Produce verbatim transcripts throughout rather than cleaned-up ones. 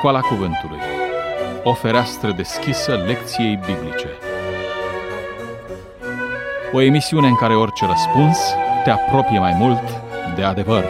Școala Cuvântului, o fereastră deschisă lecției biblice. O emisiune în care orice răspuns te apropie mai mult de adevăr.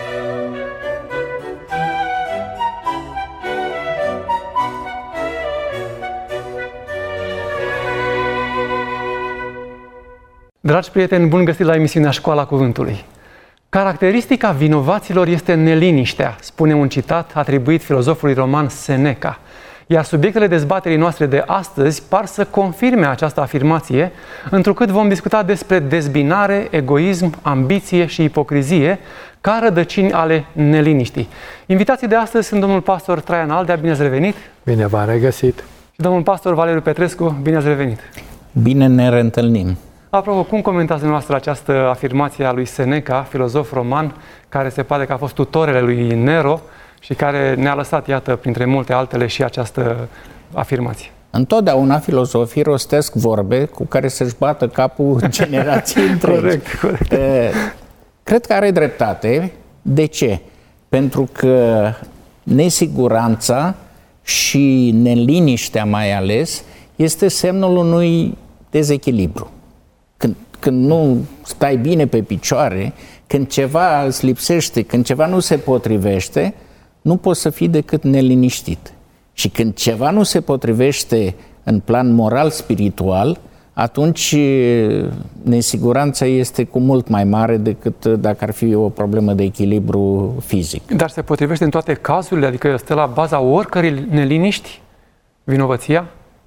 Dragi prieteni, bun găsit la emisiunea Școala Cuvântului. Caracteristica vinovaților este neliniștea, spune un citat atribuit filozofului roman Seneca. Iar subiectele dezbaterii noastre de astăzi par să confirme această afirmație, întrucât vom discuta despre dezbinare, egoism, ambiție și ipocrizie, ca rădăcini ale neliniștii. Invitații de astăzi sunt domnul pastor Traian Aldea, bine ați revenit! Bine v-am regăsit! Și domnul pastor Valeriu Petrescu, bine ați revenit! Bine ne reîntâlnim! Apropo, cum comentați dumneavoastră această afirmație a lui Seneca, filozof roman, care se pare că a fost tutorele lui Nero și care ne-a lăsat, iată, printre multe altele, și această afirmație? Întotdeauna filozofii rostesc vorbe cu care să-și bată capul generații întregi. Corect, corect. Cred că are dreptate. De ce? Pentru că nesiguranța și neliniștea mai ales este semnul unui dezechilibru. Când, când nu stai bine pe picioare, când ceva îți lipsește, când ceva nu se potrivește, nu poți să fii decât neliniștit. Și când ceva nu se potrivește în plan moral-spiritual, atunci nesiguranța este cu mult mai mare decât dacă ar fi o problemă de echilibru fizic. Dar se potrivește în toate cazurile? Adică stă la baza oricărei neliniști vinovăția?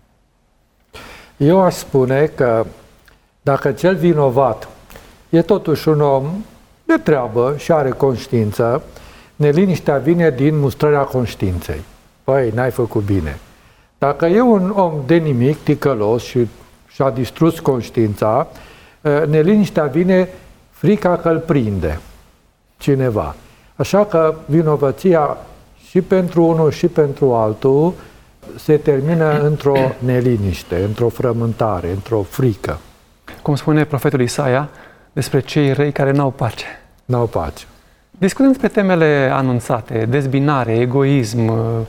Eu aș spune că dacă cel vinovat e totuși un om de treabă și are conștiință, neliniștea vine din mustrarea conștiinței. Păi, n-ai făcut bine. Dacă e un om de nimic, ticălos și și-a distrus conștiința, neliniștea vine frica că îl prinde cineva. Așa că vinovăția și pentru unul și pentru altul se termină într-o neliniște, într-o frământare, într-o frică. Cum spune profetul Isaia despre cei răi care n-au pace. N-au pace. Discutăm despre temele anunțate, dezbinare, egoism,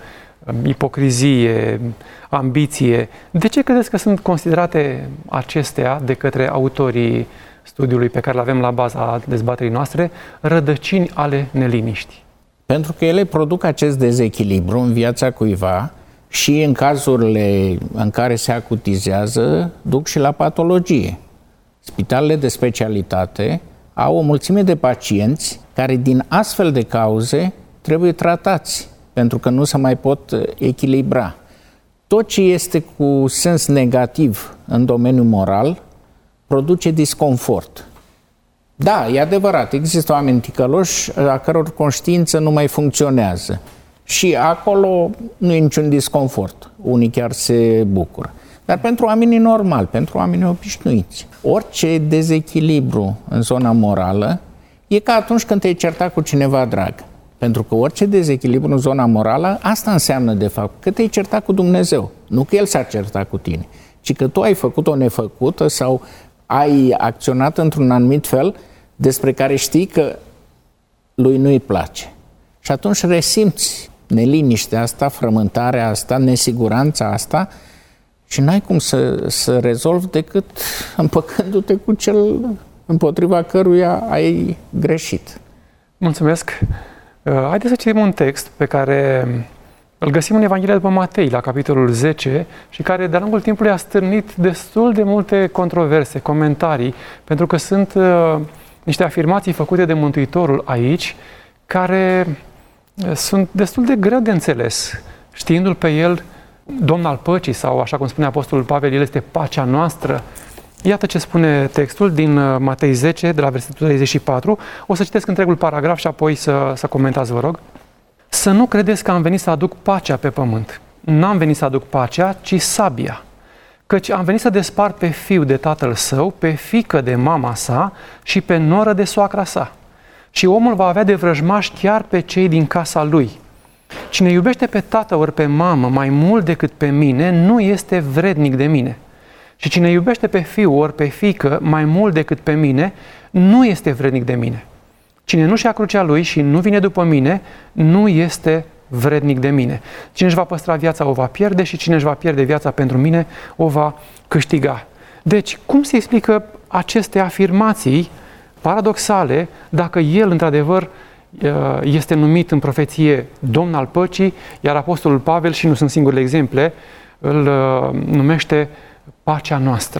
ipocrizie, ambiție. De ce credeți că sunt considerate acestea de către autorii studiului pe care îl avem la baza dezbaterii noastre rădăcini ale neliniștii? Pentru că ele produc acest dezechilibru în viața cuiva și în cazurile în care se acutizează duc și la patologie. Spitalele de specialitate au o mulțime de pacienți care din astfel de cauze trebuie tratați, pentru că nu se mai pot echilibra. Tot ce este cu sens negativ în domeniul moral produce disconfort. Da, e adevărat, există oameni ticăloși a căror conștiință nu mai funcționează. Și acolo nu e niciun disconfort. Unii chiar se bucură. Dar pentru oamenii normali, pentru oamenii obișnuiți, orice dezechilibru în zona morală e ca atunci când te-ai certat cu cineva drag. Pentru că orice dezechilibru în zona morală, asta înseamnă de fapt că te-ai certat cu Dumnezeu. Nu că El s-a certat cu tine, ci că tu ai făcut o nefăcută sau ai acționat într-un anumit fel despre care știi că lui nu-i place. Și atunci resimți neliniștea asta, frământarea asta, nesiguranța asta și n-ai cum să, să rezolvi decât împăcându-te cu cel împotriva căruia ai greșit. Mulțumesc! Haideți să citim un text pe care îl găsim în Evanghelia după Matei, la capitolul zece, și care de-a lungul timpului a stârnit destul de multe controverse, comentarii, pentru că sunt uh, niște afirmații făcute de Mântuitorul aici, care sunt destul de greu de înțeles. Știindu-l pe el, Domn al păcii, sau așa cum spune Apostolul Pavel, el este pacea noastră. Iată ce spune textul din Matei zece, de la versetul treizeci și patru. O să citesc întregul paragraf și apoi să, să comentați, vă rog. Să nu credeți că am venit să aduc pacea pe pământ. N-am venit să aduc pacea, ci sabia. Căci am venit să despart pe fiu de tatăl său, pe fiică de mama sa și pe noră de soacra sa. Și omul va avea de vrăjmași chiar pe cei din casa lui. Cine iubește pe tată ori pe mamă mai mult decât pe mine, nu este vrednic de mine. Și cine iubește pe fiu ori pe fiică mai mult decât pe mine, nu este vrednic de mine. Cine nu-și ia crucea lui și nu vine după mine, nu este vrednic de mine. Cine își va păstra viața o va pierde și cine își va pierde viața pentru mine o va câștiga. Deci, cum se explică aceste afirmații paradoxale dacă el, într-adevăr, este numit în profeție Domn al păcii, iar Apostolul Pavel, și nu sunt singurele exemple, îl numește pacea noastră?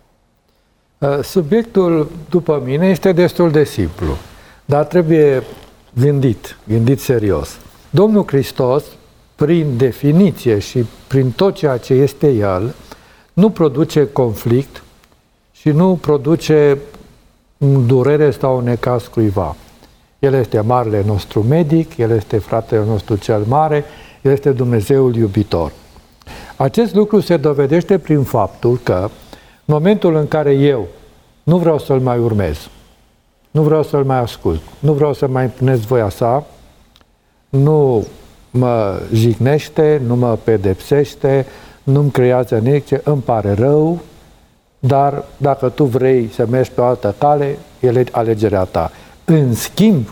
Subiectul, după mine, este destul de simplu, dar trebuie gândit, gândit serios. Domnul Hristos, prin definiție și prin tot ceea ce este El, nu produce conflict și nu produce durere sau necaz cuiva. El este marele nostru medic, El este fratele nostru cel mare, El este Dumnezeul iubitor. Acest lucru se dovedește prin faptul că în momentul în care eu nu vreau să-L mai urmez, nu vreau să-L mai ascult, nu vreau să mai împlinesc voia sa, nu mă jignește, nu mă pedepsește, nu-mi creează nici, îmi pare rău, dar dacă tu vrei să mergi pe o altă cale, e alegerea ta. În schimb,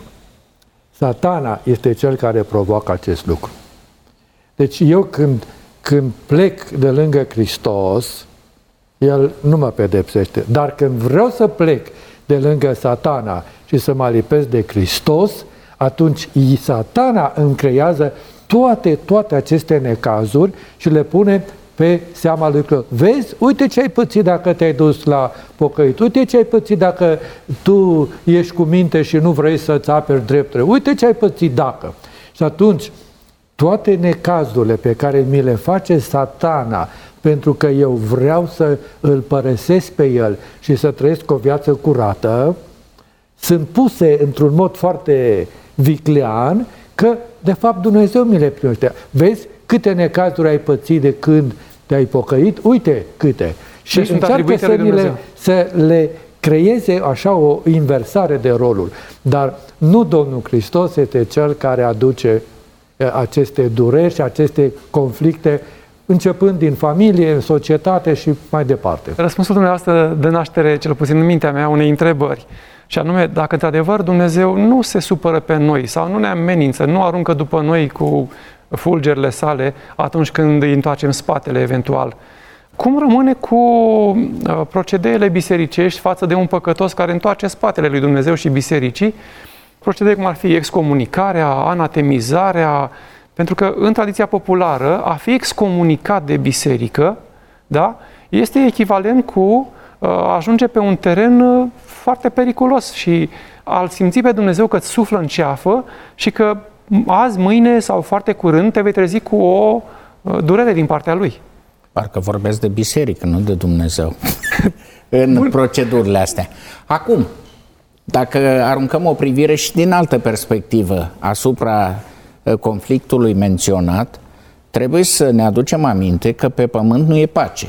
Satana este cel care provoacă acest lucru. Deci eu când, când plec de lângă Hristos, El nu mă pedepsește. Dar când vreau să plec de lângă Satana și să mă lipesc de Hristos, atunci Satana îmi creează toate, toate aceste necazuri și le pune pe seama lui că vezi, uite ce ai pățit dacă te-ai dus la pocăit, uite ce ai pățit dacă tu ești cu minte și nu vrei să-ți aperi drepturile, uite ce ai pățit dacă. Și atunci, toate necazurile pe care mi le face Satana, pentru că eu vreau să îl părăsesc pe el și să trăiesc o viață curată, sunt puse într-un mod foarte viclean că, de fapt, Dumnezeu mi le primește. Vezi câte necazuri ai pățit de când te-ai pocăit? Uite câte! Și deci încearcă să, le, să le creeze așa o inversare de roluri. Dar nu Domnul Hristos este Cel care aduce aceste dureri și aceste conflicte, începând din familie, în societate și mai departe. Răspunsul dumneavoastră dă naștere, cel puțin în mintea mea, unei întrebări. Și anume, dacă într-adevăr Dumnezeu nu se supără pe noi sau nu ne amenință, nu aruncă după noi cu fulgerile sale atunci când îi întoarcem spatele eventual, cum rămâne cu procedeele bisericești față de un păcătos care întoarce spatele lui Dumnezeu și bisericii? Procedee cum ar fi excomunicarea, anatemizarea, pentru că în tradiția populară a fi excomunicat de biserică, da, este echivalent cu a ajunge pe un teren foarte periculos și a-L simți pe Dumnezeu că îți suflă în ceafă și că azi, mâine sau foarte curând te vei trezi cu o durere din partea Lui. Parcă vorbesc de biserică, nu de Dumnezeu, în Bun. procedurile astea. Acum, dacă aruncăm o privire și din altă perspectivă asupra conflictului menționat, trebuie să ne aducem aminte că pe pământ nu e pace.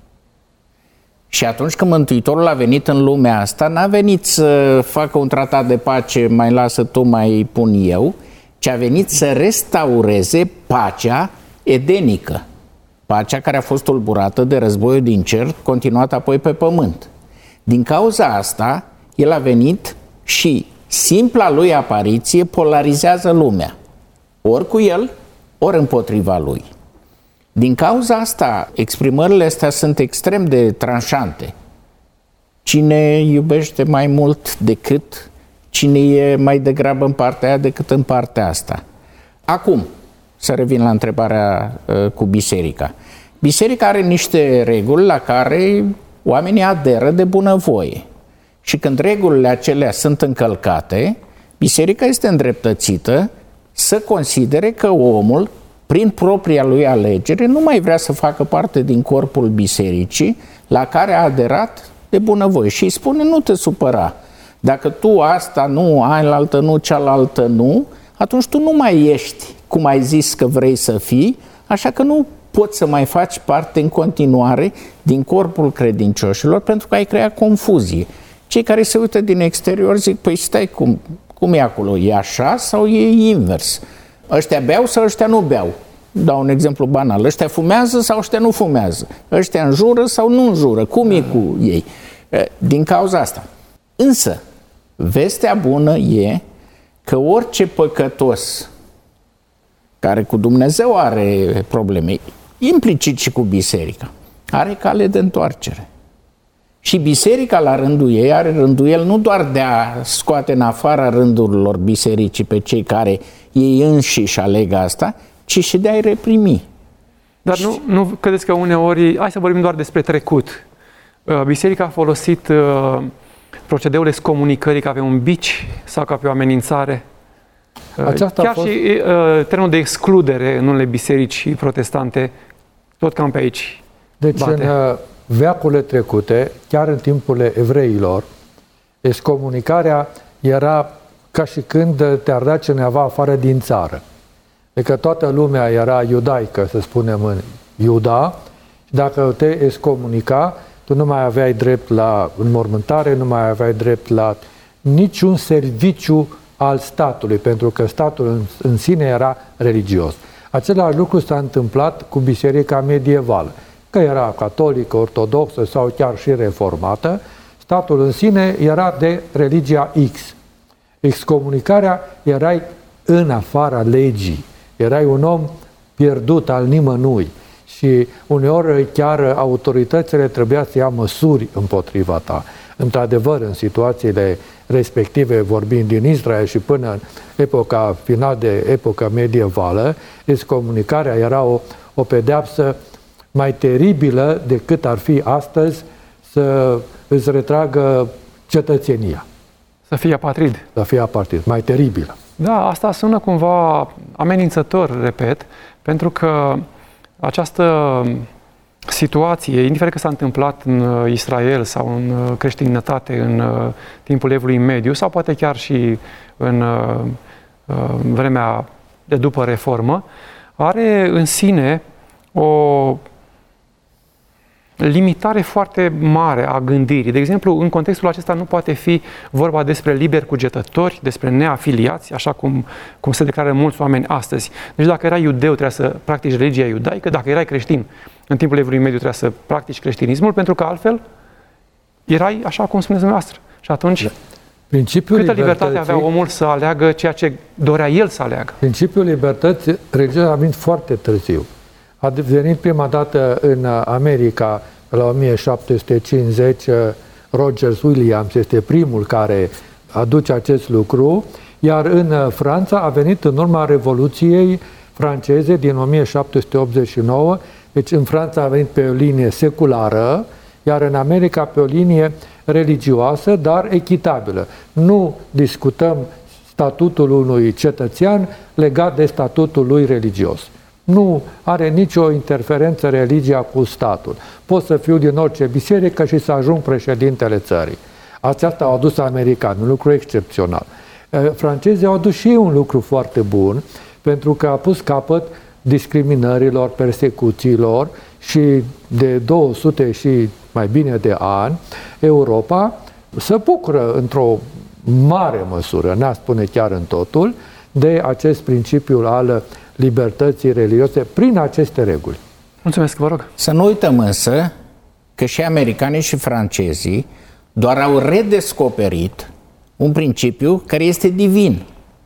Și atunci când Mântuitorul a venit în lumea asta, n-a venit să facă un tratat de pace, mai lasă tu, mai pun eu, ci a venit să restaureze pacea edenică. Pacea care a fost tulburată de războiul din cer, continuată apoi pe pământ. Din cauza asta, el a venit și simpla lui apariție polarizează lumea. Ori cu el, ori împotriva lui. Din cauza asta, exprimările astea sunt extrem de tranșante. Cine iubește mai mult decât, cine e mai degrabă în partea aia decât în partea asta. Acum, să revin la întrebarea uh, cu biserica. Biserica are niște reguli la care oamenii aderă de bunăvoie. Și când regulile acelea sunt încălcate, biserica este îndreptățită să considere că omul, prin propria lui alegere, nu mai vrea să facă parte din corpul bisericii la care a aderat de bunăvoie. Și îi spune, nu te supăra. Dacă tu asta nu, ailaltă nu, cealaltă nu, atunci tu nu mai ești cum ai zis că vrei să fii, așa că nu poți să mai faci parte în continuare din corpul credincioșilor pentru că ai creat confuzie. Cei care se uită din exterior zic, păi stai, cum, cum e acolo? E așa sau e invers? Ăștia beau sau ăștia nu beau? Dau un exemplu banal. Ăștia fumează sau ăștia nu fumează? Ăștia înjură sau nu înjură? Cum e cu ei? Din cauza asta. Însă, vestea bună e că orice păcătos care cu Dumnezeu are probleme, implicit și cu biserica, are cale de întoarcere. Și biserica, la rândul ei, are rândul el nu doar de a scoate în afara rândurilor bisericii pe cei care ei înșiși aleg asta, ci și de a-i reprimi. Dar nu, nu credeți că uneori, hai să vorbim doar despre trecut, biserica a folosit procedeul excomunicării ca pe un bici sau ca pe o amenințare? Aceasta Chiar fost... și termenul de excludere în unele biserici protestante, tot cam pe aici Deci bate. În veacurile trecute, chiar în timpurile evreilor, excomunicarea era ca și când te-ar da cineva afară din țară. Adică toată lumea era iudaică, să spunem, în Iuda, și dacă te excomunica, tu nu mai aveai drept la înmormântare, nu mai aveai drept la niciun serviciu al statului, pentru că statul în, în sine era religios. Același lucru s-a întâmplat cu biserica medievală, că era catolică, ortodoxă sau chiar și reformată, statul în sine era de religia X. Excomunicarea erai în afara legii, erai un om pierdut al nimănui și uneori chiar autoritățile trebuia să ia măsuri împotriva ta. Într-adevăr, în situațiile respective, vorbind din Israel și până în epoca final de epoca medievală, excomunicarea era o, o pedeapsă mai teribilă decât ar fi astăzi să îți retragă cetățenia. Să fie apatrid. Să fie apatrid, mai teribilă. Da, asta sună cumva amenințător, repet, pentru că această situație, indiferent că s-a întâmplat în Israel sau în creștinătate în timpul Evului Mediu sau poate chiar și în vremea de după Reformă, are în sine o limitare foarte mare a gândirii. De exemplu, în contextul acesta nu poate fi vorba despre liberi cugetători, despre neafiliați, așa cum, cum se declară mulți oameni astăzi. Deci dacă erai iudeu, trebuia să practici religia iudaică, dacă erai creștin, în timpul Evului Mediu trebuia să practici creștinismul, pentru că altfel erai așa cum spuneți dumneavoastră. Și atunci, da. Principiul câtă libertate avea omul să aleagă ceea ce dorea el să aleagă? Principiul libertății religioase a venit foarte târziu. A venit prima dată în America la o mie șapte sute cincizeci, Rogers Williams este primul care aduce acest lucru, iar în Franța a venit în urma Revoluției franceze din o mie șapte sute optzeci și nouă, deci în Franța a venit pe o linie seculară, iar în America pe o linie religioasă, dar echitabilă. Nu discutăm statutul unui cetățean legat de statutul lui religios. Nu are nicio interferență religia cu statul. Pot să fiu din orice biserică și să ajung președintele țării. Aceasta au adus americani, un lucru excepțional. Francezii au adus și ei un lucru foarte bun, pentru că a pus capăt discriminărilor, persecuțiilor și de două sute și mai bine de ani, Europa se bucură într-o mare măsură, n-a spune chiar în totul, de acest principiu al libertății religioase prin aceste reguli. Mulțumesc, vă rog. Să nu uităm însă că și americanii și francezii doar au redescoperit un principiu care este divin.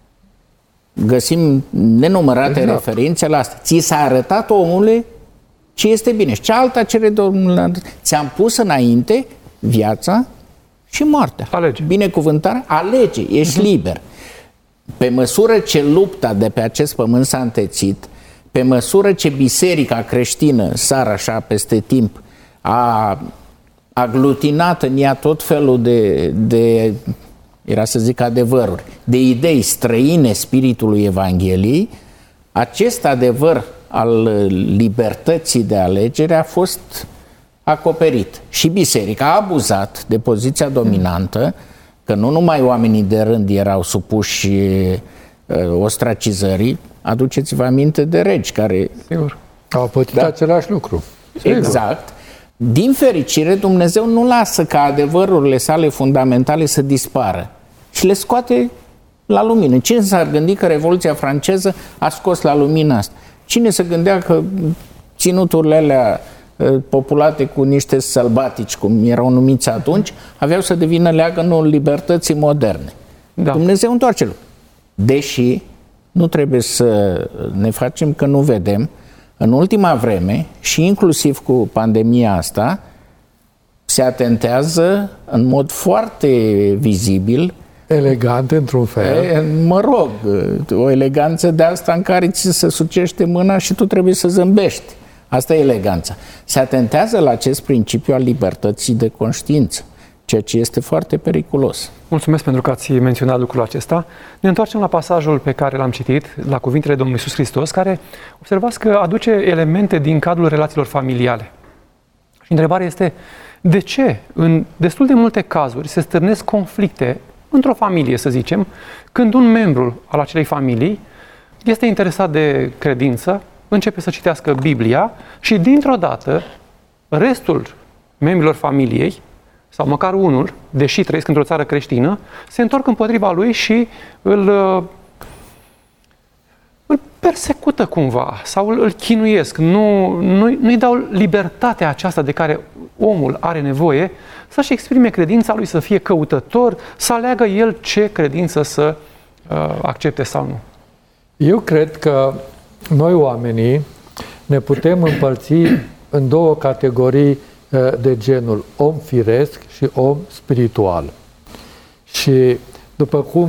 Găsim nenumărate exact. referințe la asta. Ți s-a arătat, omule, ce este bine. Și cealaltă cere Domnul, ți-am pus înainte viața și moartea. Alege. Binecuvântarea, alege, ești uh-huh. liber. Pe măsură ce lupta de pe acest pământ s-a întețit, pe măsură ce biserica creștină, sar așa peste timp, a aglutinat în ea tot felul de, de, era să zic adevăruri, de idei străine spiritului Evangheliei, acest adevăr al libertății de alegere a fost acoperit. Și biserica a abuzat de poziția dominantă, că nu numai oamenii de rând erau supuși uh, ostracizării, aduceți-vă aminte de regi care... Sigur. Au pătit da. același lucru. Exact. Din fericire, Dumnezeu nu lasă ca adevărurile sale fundamentale să dispară și le scoate la lumină. Cine s-ar gândi că Revoluția franceză a scos la lumină asta? Cine se gândea că ținuturile alea populate cu niște sălbatici, cum erau numiți atunci, aveau să devină leagănul libertății moderne. Da. Dumnezeu întoarce lucrul. Deși Nu trebuie să ne facem că nu vedem. În ultima vreme, și inclusiv cu pandemia asta, se atentează în mod foarte vizibil. Elegant, într-un fel. E, mă rog, o eleganță de asta în care ți se sucește mâna și tu trebuie să zâmbești. Asta e eleganța. Se atentează la acest principiu al libertății de conștiință, ceea ce este foarte periculos. Mulțumesc pentru că ați menționat lucrul acesta. Ne întoarcem la pasajul pe care l-am citit, la cuvintele Domnului Iisus Hristos, care, observați că aduce elemente din cadrul relațiilor familiale. Și întrebarea este, de ce în destul de multe cazuri se stârnesc conflicte într-o familie, să zicem, când un membru al acelei familii este interesat de credință, începe să citească Biblia și dintr-o dată restul membrilor familiei, sau măcar unul, deși trăiesc într-o țară creștină, se întorc împotriva lui și îl, îl persecută cumva sau îl, îl chinuiesc. Nu, nu, nu-i dau libertatea aceasta de care omul are nevoie să-și exprime credința lui, să fie căutător, să aleagă el ce credință să uh, accepte sau nu. Eu cred că noi oamenii ne putem împărți în două categorii de genul om firesc și om spiritual. Și după cum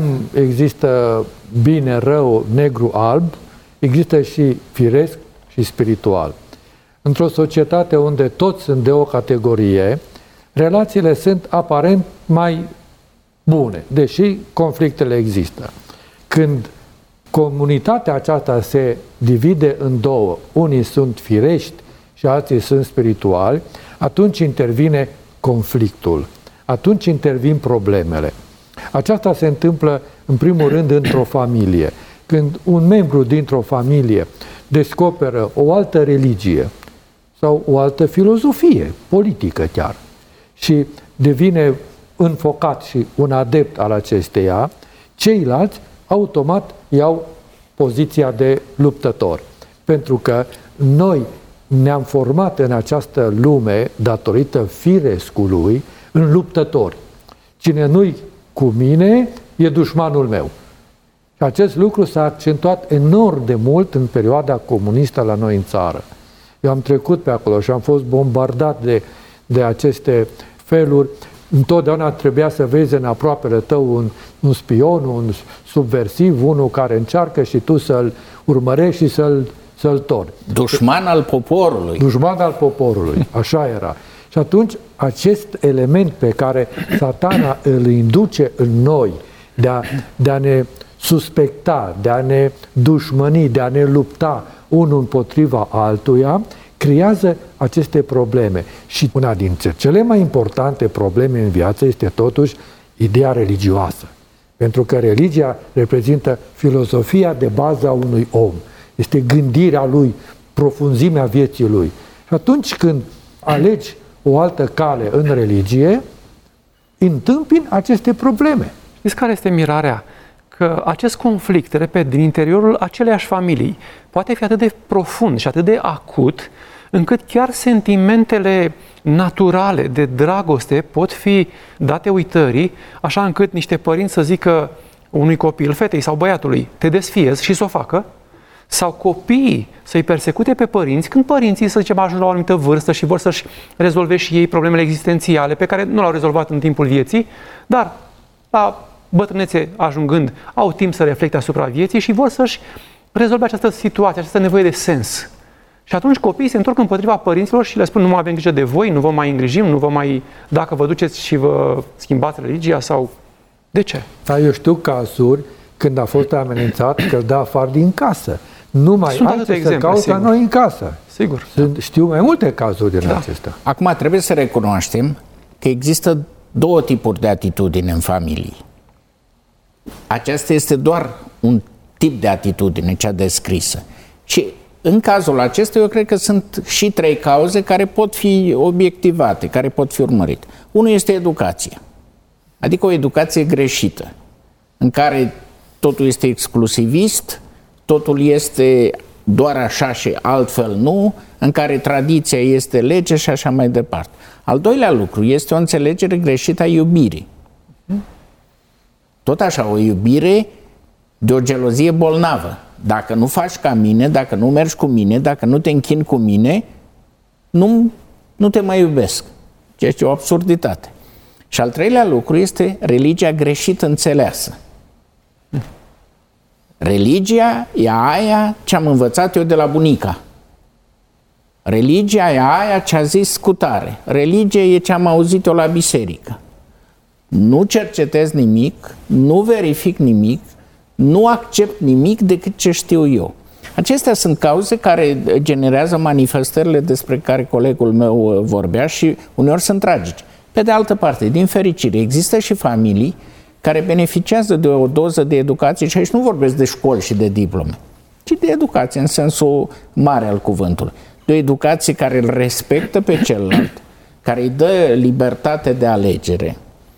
există bine, rău, negru, alb, există și firesc și spiritual. Într-o societate unde toți sunt de o categorie, relațiile sunt aparent mai bune, deși conflictele există. Când comunitatea aceasta se divide în două, unii sunt firești și alții sunt spirituali, atunci intervine conflictul, atunci intervin problemele. Aceasta se întâmplă în primul rând într-o familie. Când un membru dintr-o familie descoperă o altă religie sau o altă filozofie politică chiar și devine înfocat și un adept al acesteia, ceilalți automat iau poziția de luptător. Pentru că noi ne-am format în această lume, datorită firescului, în luptători. Cine nu-i cu mine, e dușmanul meu. Și acest lucru s-a accentuat enorm de mult în perioada comunistă la noi în țară. Eu am trecut pe acolo și am fost bombardat de, de aceste feluri. Întotdeauna trebuia să vezi în aproapele tău un, un spion, un subversiv, unul care încearcă și tu să-l urmărești și să-l să-l torni. Dușman al poporului. Dușman al poporului, așa era. Și atunci acest element pe care Satana îl induce în noi de a, de a ne suspecta, de a ne dușmăni, de a ne lupta unul împotriva altuia, creează aceste probleme. Și una dintre cele mai importante probleme în viață este totuși ideea religioasă. Pentru că religia reprezintă filozofia de bază a unui om. Este gândirea lui, profunzimea vieții lui. Și atunci când alegi o altă cale în religie, întâmpini aceste probleme. Știți care este mirarea? Că acest conflict, repet, din interiorul aceleiași familii, poate fi atât de profund și atât de acut, încât chiar sentimentele naturale de dragoste pot fi date uitării, așa încât niște părinți să zică unui copil, fetei sau băiatului, te desfiezi și să o facă, sau copiii să-i persecute pe părinți, când părinții, să zicem, ajung la o anumită vârstă și vor să-și rezolve și ei problemele existențiale pe care nu le-au rezolvat în timpul vieții, dar la bătrânețe ajungând, au timp să reflecte asupra vieții și vor să-și rezolve această situație, această nevoie de sens. Și atunci copiii se întorc împotriva părinților și le spun, nu mai avem grijă de voi, nu vă mai îngrijim, nu vă mai, dacă vă duceți și vă schimbați religia sau... De ce? Da, eu știu cazuri când a fost amenințat că îl dă afară din casă. Nu mai Sunt ai ce exemple, să cauți la noi în casă. Sigur. Sunt, știu mai multe cazuri din Da. acestea. Acum trebuie să recunoaștem că există două tipuri de atitudine în familie. Aceasta este doar un tip de atitudine, cea descrisă. Și în cazul acesta eu cred că sunt și trei cauze care pot fi obiectivate, care pot fi urmărite. Unul este educația, adică o educație greșită, în care totul este exclusivist, totul este doar așa și altfel nu, în care tradiția este lege și așa mai departe. Al doilea lucru este o înțelegere greșită a iubirii. Tot așa, o iubire de o gelozie bolnavă. Dacă nu faci ca mine, dacă nu mergi cu mine, dacă nu te închini cu mine, nu, nu te mai iubesc. Ceea ce e o absurditate. Și al treilea lucru este religia greșit înțeleasă. Religia e aia ce am învățat eu de la bunica. Religia e aia ce a zis cutare. Religia e ce am auzit eu la biserică. Nu cercetez nimic, nu verific nimic, nu accept nimic decât ce știu eu. Acestea sunt cauze care generează manifestările despre care colegul meu vorbea și uneori sunt tragice. Pe de altă parte, din fericire, există și familii care beneficiază de o doză de educație, și aici nu vorbesc de școli și de diplome, ci de educație în sensul mare al cuvântului. De o educație care îl respectă pe celălalt, care îi dă libertate de alegere.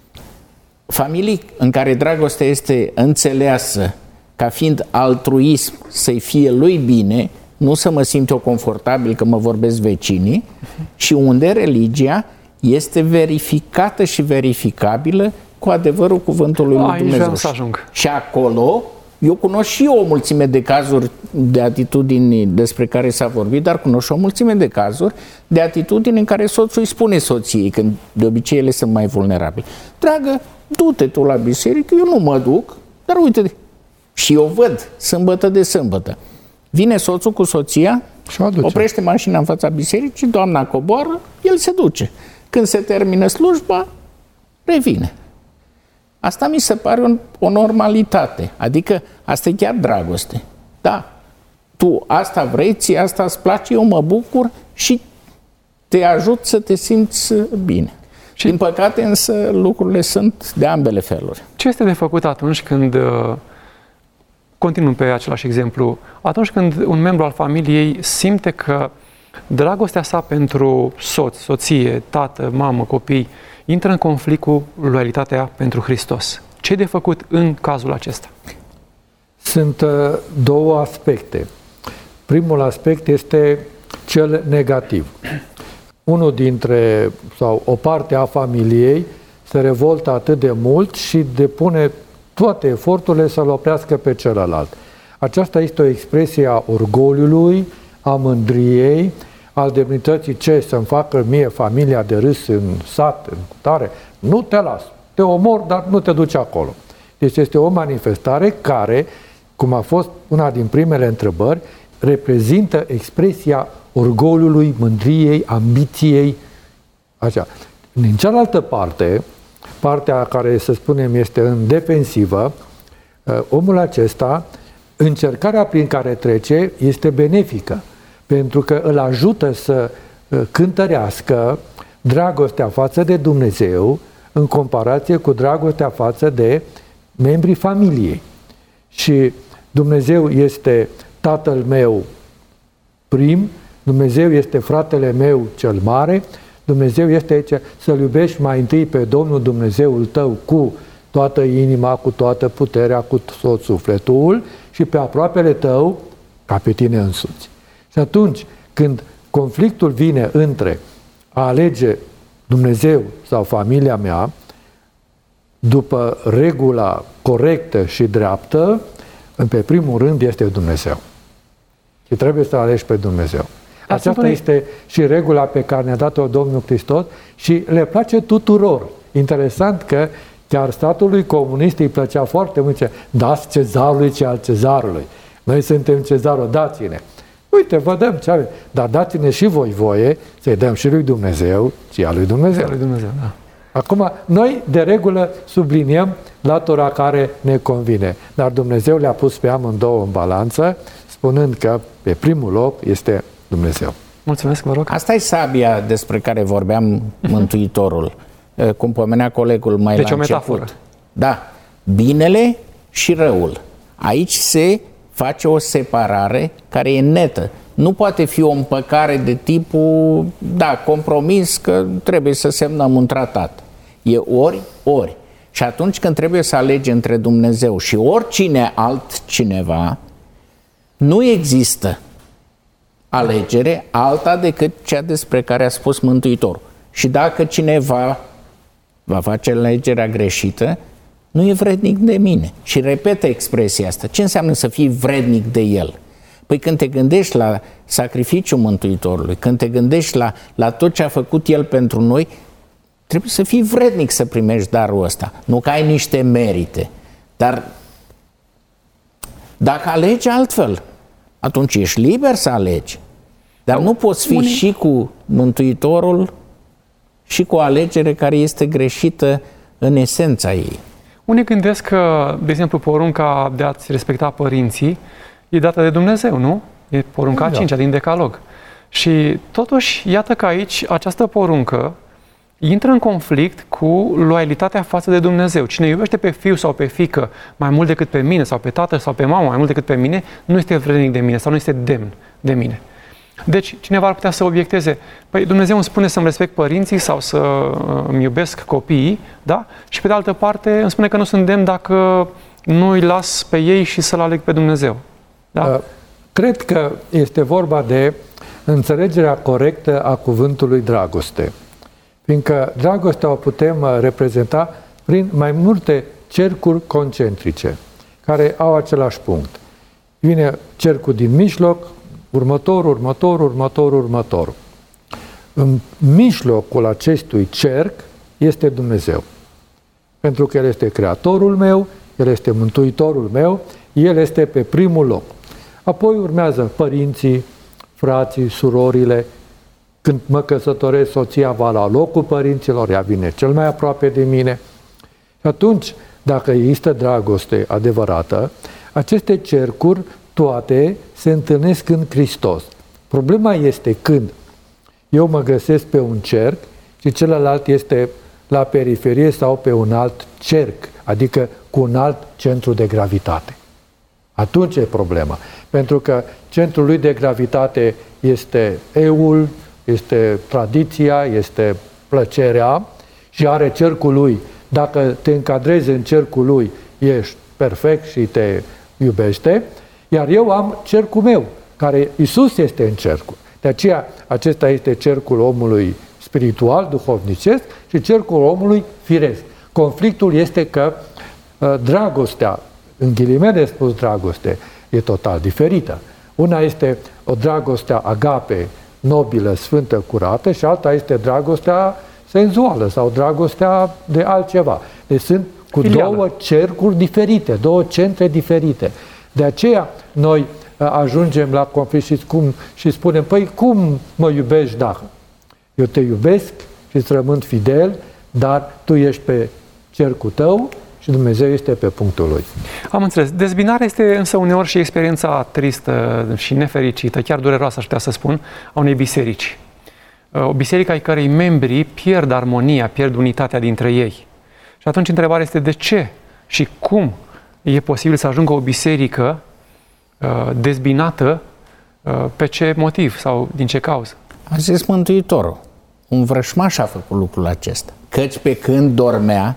Familii în care dragostea este înțeleasă ca fiind altruism, să-i fie lui bine, nu să mă simt eu confortabil că mă vorbesc vecinii, și unde religia este verificată și verificabilă cu adevărul cuvântului lui Dumnezeu. Și acolo, eu cunosc și eu o mulțime de cazuri de atitudini despre care s-a vorbit, dar cunosc și o mulțime de cazuri de atitudini în care soțul îi spune soției, când de obicei ele sunt mai vulnerabile: dragă, du-te tu la biserică, eu nu mă duc, dar uite, și eu văd, sâmbătă de sâmbătă. Vine soțul cu soția, oprește mașina în fața bisericii, doamna coboară, el se duce. Când se termină slujba, revine. Asta mi se pare o, o normalitate. Adică asta e chiar dragoste. Da, tu asta vrei, ție asta îți place, eu mă bucur și te ajut să te simți bine. Și din păcate însă lucrurile sunt de ambele feluri. Ce este de făcut atunci când, continuăm pe același exemplu, atunci când un membru al familiei simte că dragostea sa pentru soț, soție, tată, mamă, copii intră în conflict cu loialitatea pentru Hristos? Ce e de făcut în cazul acesta? Sunt două aspecte. Primul aspect este cel negativ. Unul dintre, sau o parte a familiei se revoltă atât de mult și depune toate eforturile să-l oprească pe celălalt. Aceasta este o expresie a orgoliului, a mândriei, al demnității, ce să-mi facă mie familia de râs în sat, în tare. Nu te las, te omor, dar nu te duci acolo. Deci este o manifestare care, cum a fost una din primele întrebări, reprezintă expresia orgoliului, mândriei, ambiției. Așa. Din cealaltă parte, partea care, să spunem, este în defensivă, omul acesta, încercarea prin care trece este benefică, pentru că îl ajută să cântărească dragostea față de Dumnezeu în comparație cu dragostea față de membrii familiei. Și Dumnezeu este tatăl meu prim, Dumnezeu este fratele meu cel mare, Dumnezeu este aici să-L iubești mai întâi pe Domnul Dumnezeul tău cu toată inima, cu toată puterea, cu tot sufletul și pe aproapele tău ca pe tine însuți. Și atunci când conflictul vine între a alege Dumnezeu sau familia mea, după regula corectă și dreaptă, pe primul rând este Dumnezeu. Și trebuie să alegi pe Dumnezeu. Aceasta este și regula pe care ne-a dat-o Domnul Hristos și le place tuturor. Interesant că chiar statului comunist îi plăcea foarte mult ce dați cezarului ce al cezarului. Noi suntem cezarul, dați-ne. Uite, vă dăm ce avem, dar dați-ne și voi voie să-i dăm și lui Dumnezeu ce al lui Dumnezeu. Lui Dumnezeu, da. Acum, noi de regulă subliniem latura care ne convine, dar Dumnezeu le-a pus pe amândouă în balanță, spunând că pe primul loc este Dumnezeu. Mulțumesc, vă rog. Asta e sabia despre care vorbeam uh-huh. Mântuitorul, cum pomenea colegul mai deci la o început. metaforă. Da, binele și răul. Aici se face o separare care e netă. Nu poate fi o împăcare de tipul, da, compromis că trebuie să semnăm un tratat. E ori, ori. Și atunci când trebuie să alegi între Dumnezeu și oricine altcineva, nu există alegere alta decât cea despre care a spus Mântuitorul. Și dacă cineva va face alegerea greșită, nu e vrednic de mine. Și repetă expresia asta. Ce înseamnă să fii vrednic de el? Păi când te gândești la sacrificiul Mântuitorului, când te gândești la, la tot ce a făcut el pentru noi, trebuie să fii vrednic să primești darul ăsta. Nu că ai niște merite, dar dacă alegi altfel, atunci ești liber să alegi. Dar nu poți fi și cu Mântuitorul și cu o alegere care este greșită în esența ei. Unii gândesc că, de exemplu, porunca de a-ți respecta părinții e dată de Dumnezeu, nu? E porunca a cincea din Decalog. Și totuși, iată că aici această poruncă intră în conflict cu loialitatea față de Dumnezeu. Cine iubește pe fiu sau pe fiică mai mult decât pe mine, sau pe tată sau pe mamă mai mult decât pe mine, nu este vrednic de mine sau nu este demn de mine. Deci, cineva ar putea să obiecteze, păi Dumnezeu îmi spune să-mi respect părinții sau să îmi iubesc copiii, da? Și pe de altă parte îmi spune că nu sunt demn dacă nu îi las pe ei și să-L aleg pe Dumnezeu. Da? Cred că este vorba de înțelegerea corectă a cuvântului dragoste. Fiindcă dragostea o putem reprezenta prin mai multe cercuri concentrice, care au același punct. Vine cercul din mijloc, următor, următor, următor, următor. În mijlocul acestui cerc este Dumnezeu. Pentru că El este Creatorul meu, El este Mântuitorul meu, El este pe primul loc. Apoi urmează părinții, frații, surorile. Când mă căsătoresc, soția va la locul părinților, ea vine cel mai aproape de mine. Și atunci, dacă există dragoste adevărată, aceste cercuri toate se întâlnesc în Hristos. Problema este când eu mă găsesc pe un cerc și celălalt este la periferie sau pe un alt cerc, adică cu un alt centru de gravitate. Atunci e problema. Pentru că centrul lui de gravitate este eul, este tradiția, este plăcerea și are cercul lui. Dacă te încadrezi în cercul lui, ești perfect și te iubește, iar eu am cercul meu, care Iisus este în cercul. De aceea, acesta este cercul omului spiritual, duhovnicesc și cercul omului firesc. Conflictul este că uh, dragostea, în ghilimele spus dragoste, e total diferită. Una este o dragoste agape, nobilă, sfântă, curată și alta este dragostea senzuală sau dragostea de altceva. Deci sunt cu Filială. două cercuri diferite, două centre diferite. De aceea noi ajungem la conflict și, cum, și spunem, păi cum mă iubești dacă? Eu te iubesc și îți rămân fidel, dar tu ești pe cercul tău și Dumnezeu este pe punctul lui. Am înțeles. Dezbinarea este însă uneori și experiența tristă și nefericită, chiar dureroasă, aș putea să spun, a unei biserici. O biserică ai cărei membrii pierd armonia, pierd unitatea dintre ei. Și atunci întrebarea este de ce și cum e posibil să ajungă o biserică uh, dezbinată, uh, pe ce motiv sau din ce cauză? A zis Mântuitorul, un vrășmaș a făcut lucrul acesta. Căci pe când dormea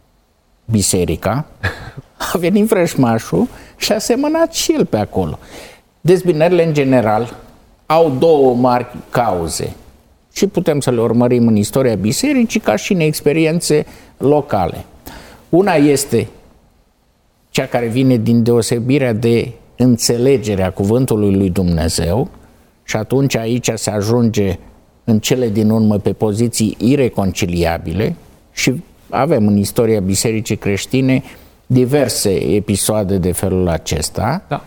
biserica, a venit vrășmașul și a semănat și el pe acolo. Dezbinările în general au două mari cauze și putem să le urmărim în istoria bisericii ca și în experiențe locale. Una este cea care vine din deosebirea de înțelegerea cuvântului lui Dumnezeu și atunci aici se ajunge în cele din urmă pe poziții ireconciliabile și avem în istoria bisericii creștine diverse episoade de felul acesta. Da.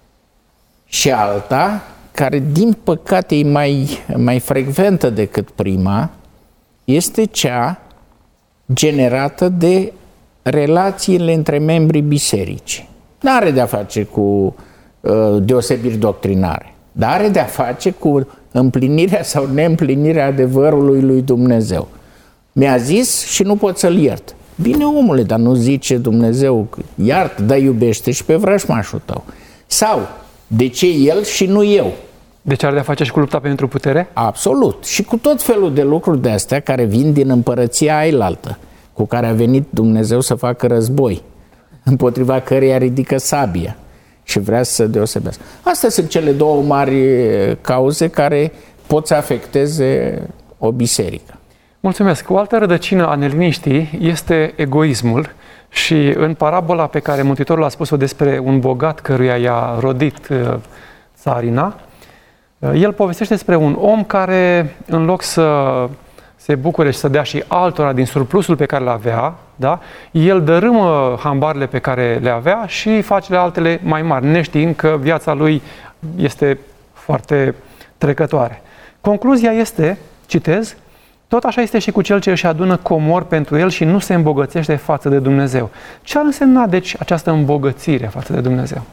Și alta, care din păcate e mai, mai frecventă decât prima, este cea generată de relațiile între membrii bisericii. Nu are de-a face cu uh, deosebiri doctrinare, dar are de-a face cu împlinirea sau neîmplinirea adevărului lui Dumnezeu. Mi-a zis și nu pot să-l iert. Bine, omule, dar nu zice Dumnezeu, iartă, dar iubește și pe vrăjmașul tău. Sau, de ce el și nu eu? Deci are de-a face și cu lupta pentru putere? Absolut. Și cu tot felul de lucruri de astea care vin din împărăția ailaltă, cu care a venit Dumnezeu să facă război, împotriva căreia ridică sabia și vrea să se deosebească. Astea sunt cele două mari cauze care pot să afecteze o biserică. Mulțumesc. O altă rădăcină a neliniștii este egoismul Și în parabola pe care Mântuitorul a spus-o despre un bogat căruia i-a rodit uh, țarina, uh, el povestește despre un om care, în loc să se bucure și să dea și altora din surplusul pe care le avea, da? El dărâmă hambarele pe care le avea și face altele mai mari, neștiind că viața lui este foarte trecătoare. Concluzia este, citez, tot așa este și cu cel ce își adună comori pentru el și nu se îmbogățește față de Dumnezeu. Ce ar însemna, deci, această îmbogățire față de Dumnezeu?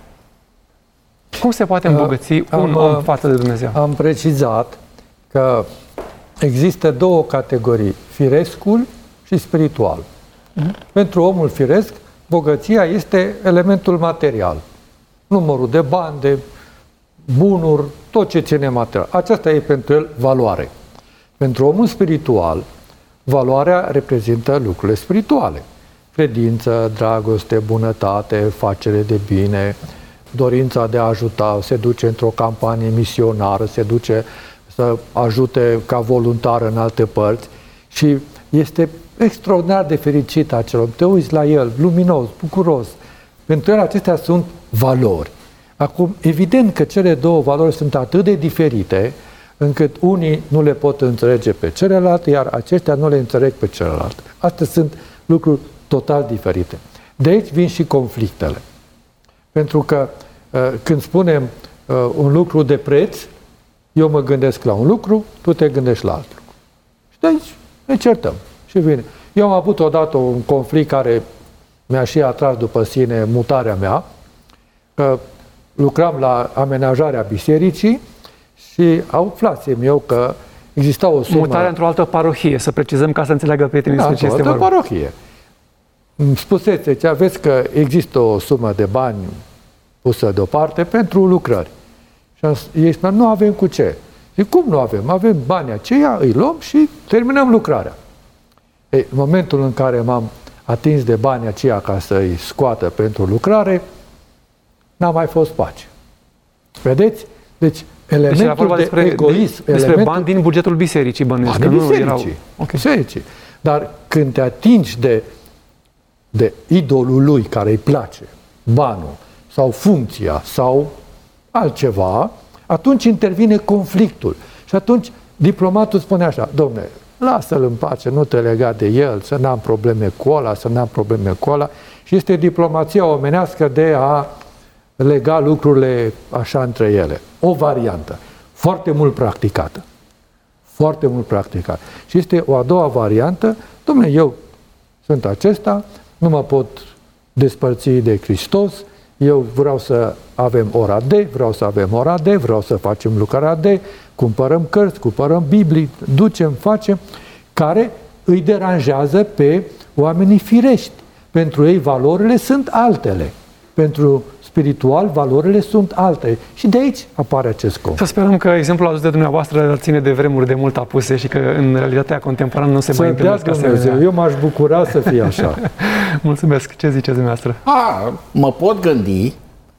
Cum se poate îmbogăți un am, om față de Dumnezeu? Am precizat că există două categorii, firescul și spiritual. Uh-huh. Pentru omul firesc, bogăția este elementul material. Numărul de bani, de bunuri, tot ce ține material. Aceasta e pentru el valoare. Pentru omul spiritual, valoarea reprezintă lucrurile spirituale. Credință, dragoste, bunătate, facere de bine, dorința de a ajuta, se duce într-o campanie misionară, se duce să ajute ca voluntar în alte părți și este extraordinar de fericit acel om. Te uiți la el, luminos, bucuros. Pentru el acestea sunt valori. Acum, evident că cele două valori sunt atât de diferite încât unii nu le pot înțelege pe celelalte, iar aceștia nu le înțeleg pe celelalte. Astea sunt lucruri total diferite. De aici vin și conflictele. Pentru că când spunem un lucru de preț, eu mă gândesc la un lucru, tu te gândești la alt lucru. Și de aici ne certăm. Și vine. Eu am avut odată un conflict care mi-a și atras după sine mutarea mea, că lucram la amenajarea bisericii și aflasem eu că exista o sumă... Mutarea într-o altă parohie, să precizăm ca să înțeleagă prietenii despre ce este vorba. Da, într-o altă parohie. Îmi spuseți, ce aveți că există o sumă de bani pusă deoparte pentru lucrări. Și ei spuneau, nu avem cu ce. Zic, cum nu avem? Avem banii aceia, îi luăm și terminăm lucrarea. Ei, în momentul în care m-am atins de banii aceia ca să-i scoată pentru lucrare, n-a mai fost pace. Vedeți? Deci, elementul deci de despre, egoism... De, despre elementul... bani din bugetul bisericii, bănuiesc. Banii bisericii. Nu erau... Okay. bisericii. Dar când te atingi de, de idolul lui care îi place, banul, sau funcția, sau altceva, atunci intervine conflictul. Și atunci diplomatul spune așa, dom'le, lasă-l în pace, nu te lega de el, să n-am probleme cu ăla, să n-am probleme cu ăla. Și este diplomația omenească de a lega lucrurile așa între ele. O variantă. Foarte mult practicată. Foarte mult practicată. Și este o a doua variantă, dom'le, eu sunt acesta, nu mă pot despărți de Hristos, eu vreau să avem ora de, vreau să avem ora de, vreau să facem lucrarea de, cumpărăm cărți, cumpărăm Biblii, ducem, facem, care îi deranjează pe oamenii firești. Pentru ei valorile sunt altele. Pentru spiritual, valorile sunt alte. Și de aici apare acest conflict. Să sperăm că exemplul adus de dumneavoastră ține de vremuri de mult apuse și că în realitatea contemporană nu se să mai întâlnesc asemenea. Eu m-aș bucura să fie așa. Mulțumesc. Ce ziceți dumneavoastră? A, mă pot gândi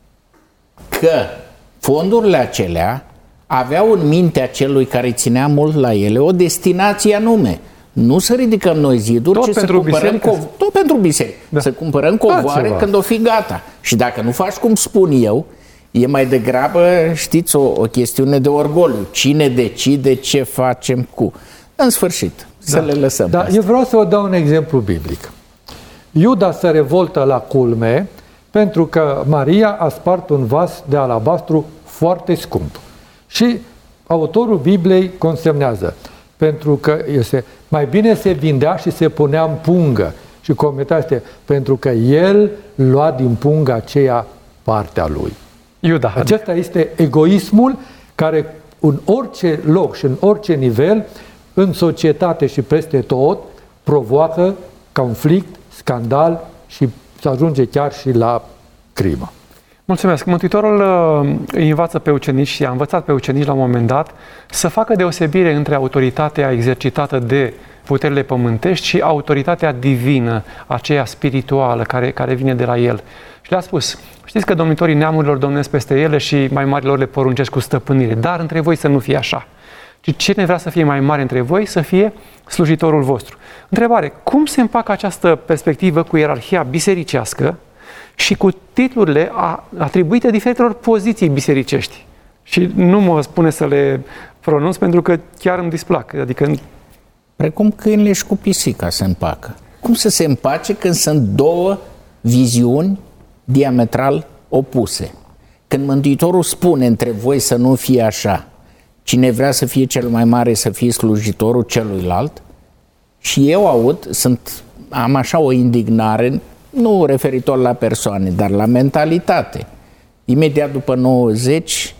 că fondurile acelea aveau în mintea celui care ținea mult la ele o destinație anume. Nu să ridicăm noi ziduri, tot ci pentru să cumpărăm biserică? co- tot pentru biserică. Da. Să cumpărăm covoare Altceva. când o fi gata. Și dacă nu faci cum spun eu, e mai degrabă, știți, o, o chestiune de orgoliu. Cine decide ce facem cu. În sfârșit, să Da. le lăsăm. Dar eu vreau să vă dau un exemplu biblic. Iuda se revoltă la culme pentru că Maria a spart un vas de alabastru foarte scump. Și autorul Bibliei consemnează, pentru că este, mai bine se vindea și se punea în pungă. Și comentația este, pentru că el lua din punga aceea partea lui. Iuda. Acesta este egoismul care în orice loc și în orice nivel, în societate și peste tot, provoacă conflict, scandal și să ajunge chiar și la crimă. Mulțumesc. Mântuitorul uh, îi învață pe ucenici și a învățat pe ucenici la un moment dat să facă deosebire între autoritatea exercitată de puterile pământești și autoritatea divină, aceea spirituală, care, care vine de la el. Și le-a spus, știți că domnitorii neamurilor domnesc peste ele și mai marilor le poruncesc cu stăpânire, dar între voi să nu fie așa. ci cine vrea să fie mai mare între voi să fie slujitorul vostru. Întrebare, cum se împacă această perspectivă cu ierarhia bisericească și cu titlurile atribuite diferitelor poziții bisericești? Și nu mă spune să le pronunț pentru că chiar îmi displac. Adică... Precum câinele și cu pisica se împacă. Cum să se împace când sunt două viziuni diametral opuse? Când Mântuitorul spune între voi să nu fie așa, cine vrea să fie cel mai mare să fie slujitorul celuilalt, și eu aud, sunt, am așa o indignare, nu referitor la persoane, dar la mentalitate. Imediat după nouăzeci,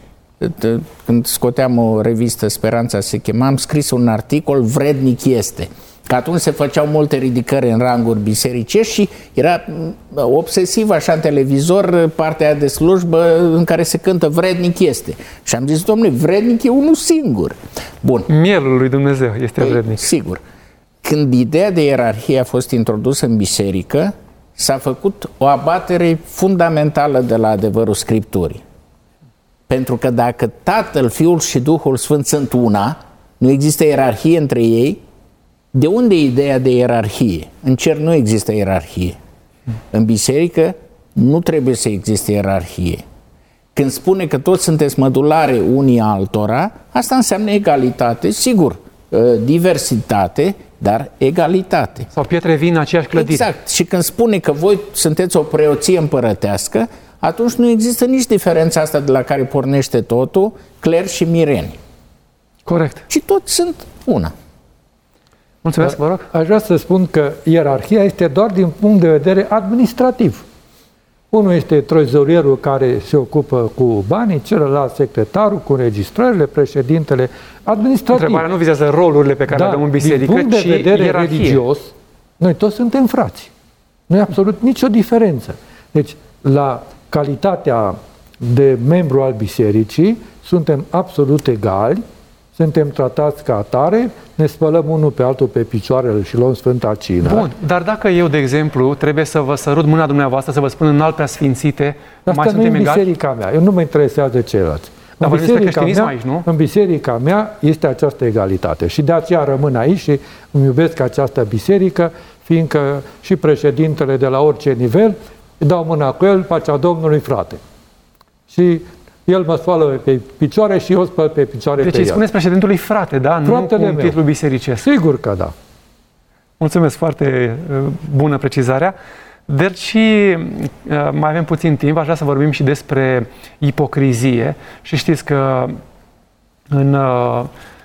când scoteam o revistă, Speranța se chema, am scris un articol, Vrednic este. Că atunci se făceau multe ridicări în ranguri bisericești și era obsesiv așa în televizor partea aia de slujbă în care se cântă Vrednic este. Și am zis, domnule, vrednic e unul singur. Bun. Mielul lui Dumnezeu este Ei, vrednic. Sigur. Când ideea de ierarhie a fost introdusă în biserică, s-a făcut o abatere fundamentală de la adevărul Scripturii. Pentru că dacă Tatăl, Fiul și Duhul Sfânt sunt una, nu există ierarhie între ei, de unde e ideea de ierarhie? În cer nu există ierarhie. În biserică nu trebuie să existe ierarhie. Când spune că toți sunteți mădulare unii altora, asta înseamnă egalitate, sigur, diversitate, dar egalitate. Sau pietre vin în aceeași clădire. Exact. Și când spune că voi sunteți o preoție împărătească, atunci nu există nici diferența asta de la care pornește totul, cler și mireni. Corect. Și toți sunt una. Mulțumesc, vă rog. Aș vrea să spun că ierarhia este doar din punct de vedere administrativ. Unul este trezorierul care se ocupă cu banii, celălalt secretarul cu înregistrările, președintele administrativ. Întrebarea nu vizează rolurile pe care da, le avem în biserică, din punct ci de vedere ierarhie. religios, noi toți suntem frați. Nu e absolut nicio diferență. Deci, la calitatea de membru al bisericii, suntem absolut egali, suntem tratați ca atare, ne spălăm unul pe altul pe picioarele și luăm Sfânta Cină. Bun, dar dacă eu, de exemplu, trebuie să vă sărut mâna dumneavoastră, să vă spun în alt preasfințite, asta mai nu e suntem în egali? biserica mea, eu nu mă interesează ceilalți. Dar în vorbim despre biserica, creștinism mea, aici, nu? în biserica mea este această egalitate și de aceea rămân aici și îmi iubesc această biserică, fiindcă și președintele de la orice nivel îi dau mâna cu el, pacea Domnului, frate. Și el mă spală pe picioare și eu spăl pe picioare deci pe îi el. spuneți președintului frate, da? Fratele nu cu un meu. titlu bisericesc. Sigur că da. Mulțumesc, foarte uh, bună precizarea. Dar și uh, mai avem puțin timp, aș vrea să vorbim și despre ipocrizie. Și știți că în uh,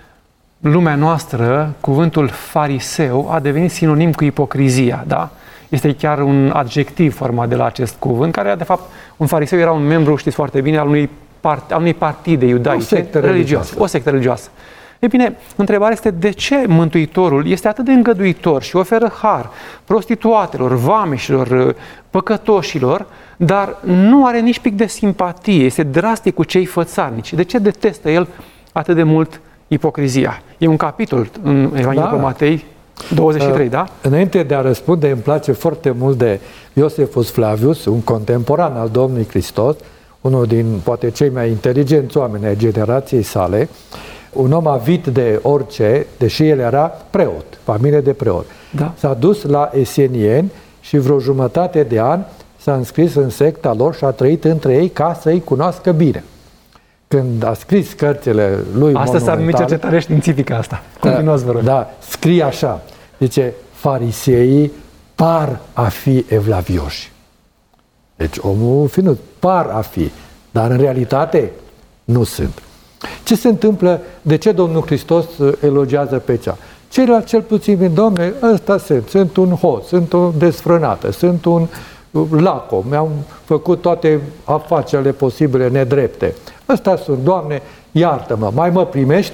lumea noastră, cuvântul fariseu a devenit sinonim cu ipocrizia, da? Este chiar un adjectiv format de la acest cuvânt, care, de fapt, un fariseu era un membru, știți foarte bine, al unui, part, al unei partide iudaice, religioase, religioasă. O sectă religioasă. Ei bine, întrebarea este de ce Mântuitorul este atât de îngăduitor și oferă har prostituatelor, vameșilor, păcătoșilor, dar nu are nici pic de simpatie, este drastic cu cei fățarnici. De ce detestă el atât de mult ipocrizia? E un capitol în Evanghelia da. Matei douăzeci și trei, da? Înainte de a răspunde, îmi place foarte mult de Iosefus Flavius, un contemporan al Domnului Hristos, unul din poate cei mai inteligenți oameni ai generației sale, un om avit de orice, deși el era preot, familie de preot. Da. S-a dus la esenieni și vreo jumătate de ani s-a înscris în secta lor și a trăit între ei ca să-i cunoască bine. Când a scris cărțile lui asta s-a numit cercetare științifică asta. Continuați, vă rog. Da, scrie așa. Zice, fariseii par a fi evlavioși. Deci omul finut, par a fi, dar în realitate nu sunt. Ce se întâmplă? De ce Domnul Hristos elogiază pe cea? Ceilalți cel puțin vin, Doamne, ăsta sunt, sunt un hoț, sunt o desfrânată, sunt un lacom, mi-am făcut toate afacerile posibile nedrepte. Ăsta sunt, Doamne, iartă-mă, mai mă primești?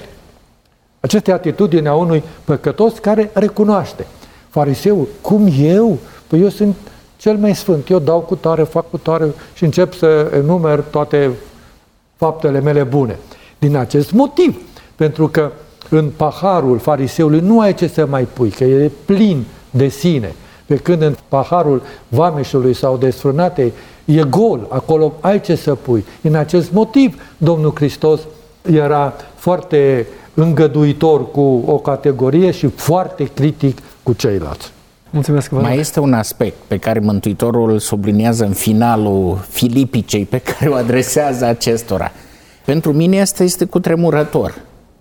Aceste atitudini a unui păcătos care recunoaște. Fariseul, cum eu? Păi eu sunt cel mai sfânt, eu dau cu tare, fac cu tare și încep să enumer toate faptele mele bune. Din acest motiv, pentru că în paharul fariseului nu ai ce să mai pui, că e plin de sine. Pe când în paharul vameșului sau desfrânatei e gol, acolo ai ce să pui. Din acest motiv, Domnul Hristos era foarte îngăduitor cu o categorie și foarte critic cu ceilalți. Mulțumesc, vă Mai este un aspect pe care Mântuitorul îl subliniază în finalul Filipicei pe care o adresează acestora. Pentru mine asta este cutremurător.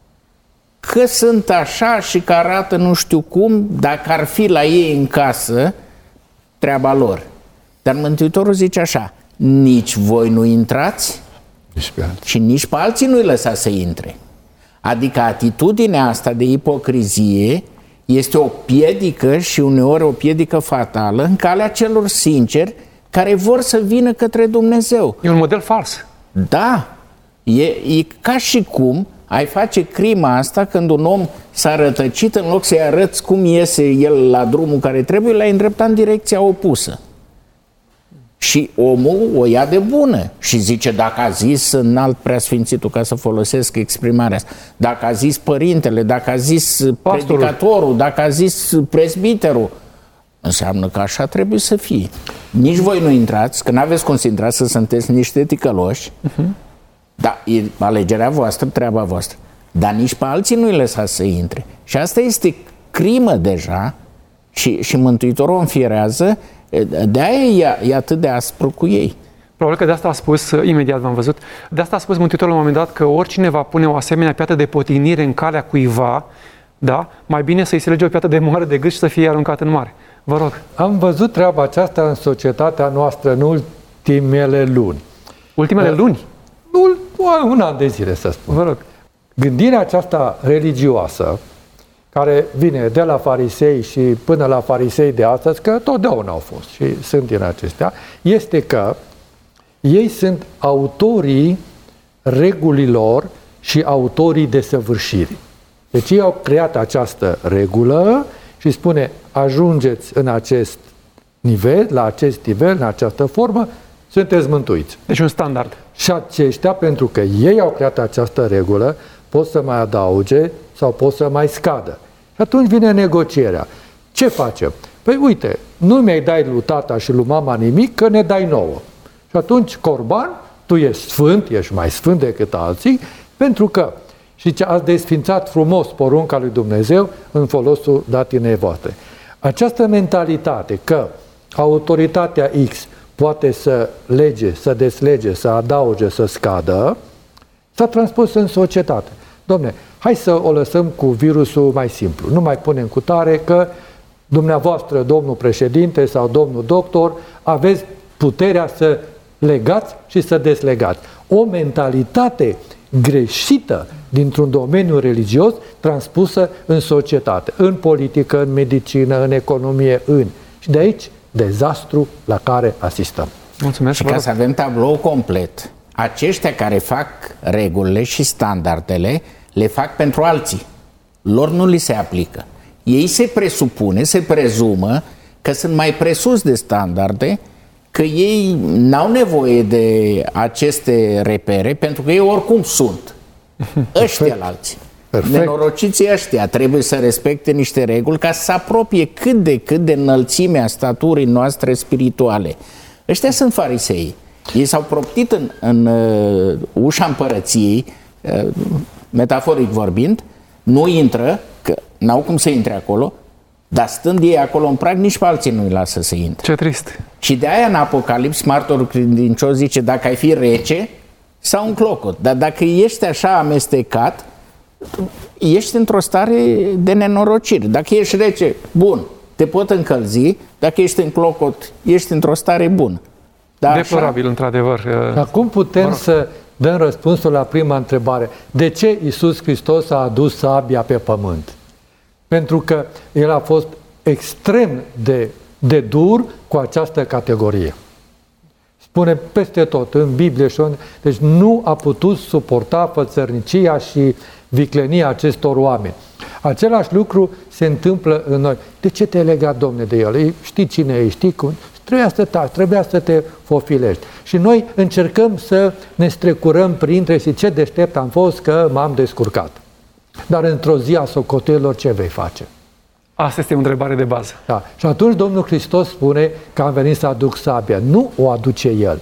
Că sunt așa și că arată nu știu cum, dacă ar fi la ei în casă, treaba lor. Dar Mântuitorul zice așa: nici voi nu intrați și nici pe alții nu-i lăsați să intre. Adică atitudinea asta de ipocrizie este o piedică și uneori o piedică fatală în calea celor sinceri care vor să vină către Dumnezeu. E un model fals. Da, e, e ca și cum ai face crima asta când un om s-a rătăcit, în loc să-i arăți cum iese el la drumul care trebuie, l-ai îndreptat în direcția opusă. Și omul o ia de bună și zice: dacă a zis înalt preasfințitul, ca să folosesc exprimarea asta, dacă a zis părintele, dacă a zis pastorul, predicatorul, dacă a zis prezbiterul, înseamnă că așa trebuie să fie. Nici voi nu intrați, că n-aveți cum să intrați, să sunteți niște ticăloși. Uh-huh. Da, e alegerea voastră, treaba voastră. Dar nici pe alții nu-i lăsați să intre. Și asta este crimă deja și, și Mântuitorul o înfierează. De-aia e, e atât de aspru cu ei. Probabil că de asta a spus, imediat v-am văzut, de asta a spus Mântuitorul la un moment dat că oricine va pune o asemenea piatră de potignire în calea cuiva, da, mai bine să-i se lege o piatră de moară de gât și să fie aruncat în mare. Vă rog. Am văzut treaba aceasta în societatea noastră în ultimele luni. Ultimele uh, luni? Un an de zile, să spun. Vă rog. Gândirea aceasta religioasă, care vine de la farisei și până la farisei de astăzi, că totdeauna au fost și sunt din acestea, este că ei sunt autorii regulilor și autorii desăvârșirii. Deci ei au creat această regulă și spune: ajungeți în acest nivel, la acest nivel, în această formă, sunteți mântuiți. Deci un standard. Și aceștia, pentru că ei au creat această regulă, pot să mai adauge sau pot să mai scadă. Și atunci vine negocierea. Ce facem? Păi uite, nu mi-ai dai lui tata și lui mama nimic, că ne dai nouă. Și atunci, Corban, tu ești sfânt, ești mai sfânt decât alții, pentru că, și ce ați desfințat frumos porunca lui Dumnezeu în folosul datinei voastre. Această mentalitate că autoritatea X poate să lege, să deslege, să adauge, să scadă, s-a transpus în societate. Dom'le, hai să o lăsăm cu virusul mai simplu. Nu mai punem cu tare că dumneavoastră, domnul președinte sau domnul doctor, aveți puterea să legați și să deslegați. O mentalitate greșită dintr-un domeniu religios transpusă în societate, în politică, în medicină, în economie, în... Și de aici dezastru la care asistăm. Mulțumesc. Și ca să avem tablou complet, aceștia care fac regulile și standardele le fac pentru alții. Lor nu li se aplică. Ei se presupune, se prezumă că sunt mai presus de standarde, că ei n-au nevoie de aceste repere, pentru că ei oricum sunt. Ăștia la alții. Nenorociții ăștia trebuie să respecte niște reguli ca să se apropie cât de cât de înălțimea staturii noastre spirituale. Ăștia sunt farisei. Ei s-au proptit în, în uh, ușa împărăției, uh, metaforic vorbind, nu intră, că n-au cum să intre acolo, dar stând ei acolo în prag, nici pe alții nu-i lasă să intre. Ce trist. Și de aia în Apocalips, martorul credincios zice: dacă ai fi rece sau un clocot, dar dacă ești așa amestecat, ești într-o stare de nenorocire. Dacă ești rece, bun, te pot încălzi, dacă ești în clocot, ești într-o stare bună. Dar deplorabil, așa... într-adevăr. Acum putem mă rog. să dăm răspunsul la prima întrebare. De ce Iisus Hristos a adus sabia pe pământ? Pentru că El a fost extrem de, de dur cu această categorie. Spune peste tot, în Biblie și unde, deci nu a putut suporta fățărnicia și viclenia acestor oameni. Același lucru se întâmplă în noi. De ce te-ai legat, Domne, de El? Știi cine e, știi cum? Trebuia să taci, trebuia să te fofilești. Și noi încercăm să ne strecurăm printre și ce deștept am fost că m-am descurcat. Dar într-o zi a socotelor ce vei face? Asta este o întrebare de bază. Da. Și atunci Domnul Hristos spune că am venit să aduc sabia. Nu o aduce El, ci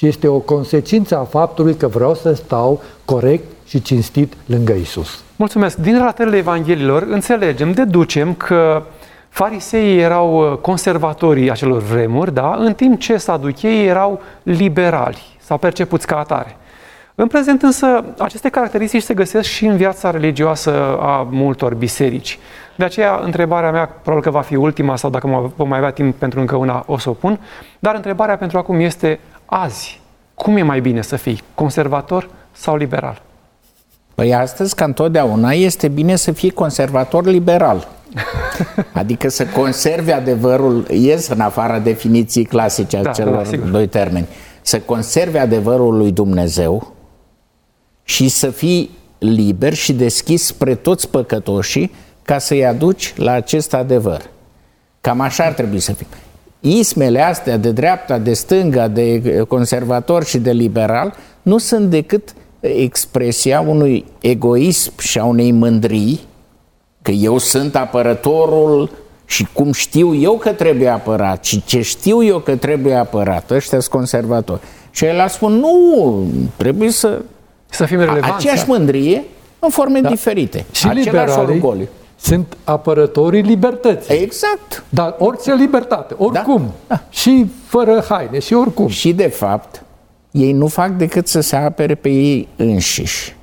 ci este o consecință a faptului că vreau să stau corect și cinstit lângă Isus. Mulțumesc. Din relatările Evangheliilor înțelegem, deducem că fariseii erau conservatorii acelor vremuri, da? În timp ce saducheii erau liberali sau percepuți ca atare. În prezent însă, aceste caracteristici se găsesc și în viața religioasă a multor biserici. De aceea, întrebarea mea, probabil că va fi ultima sau dacă vom mai avea timp pentru încă una, o să o pun, dar întrebarea pentru acum este, azi, cum e mai bine să fii, conservator sau liberal? Păi astăzi, ca întotdeauna, este bine să fii conservator liberal. Adică să conserve adevărul, ies în afara definiției clasice a da, celor da, doi termeni, să conserve adevărul lui Dumnezeu și să fii liber și deschis spre toți păcătoșii ca să-i aduci la acest adevăr. Cam așa ar trebui să fie. Ismele astea de dreapta, de stânga, de conservator și de liberal nu sunt decât expresia unui egoism și a unei mândrii, că eu sunt apărătorul și cum știu eu că trebuie apărat și ce știu eu că trebuie apărat, ăștia sunt conservatori. Și el a spun, nu, trebuie să... Să fim relevanți. Aceeași mândrie în forme da. diferite. Și liberalii orgoliu. Sunt apărătorii libertății. Exact. Dar orice libertate, oricum. Da? Da. Și fără haine, și oricum. Și de fapt, ei nu fac decât să se apere pe ei înșiși.